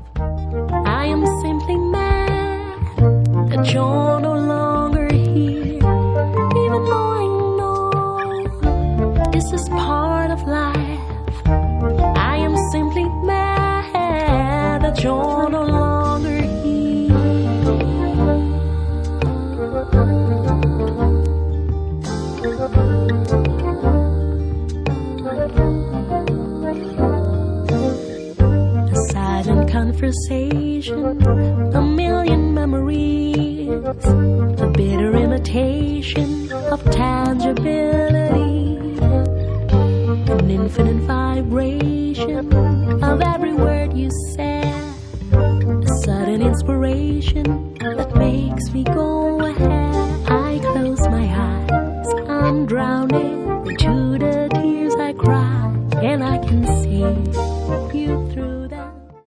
I am simply mad that you're no longer here, even though I know this is part of life. I am simply mad that you're no longer here. A silent conversation, a million memories, a bitter imitation of tangibility, an infinite vibration of every word you said, a sudden inspiration that makes me go ahead. I close my eyes, I'm drowning into the tears I cry, and I can see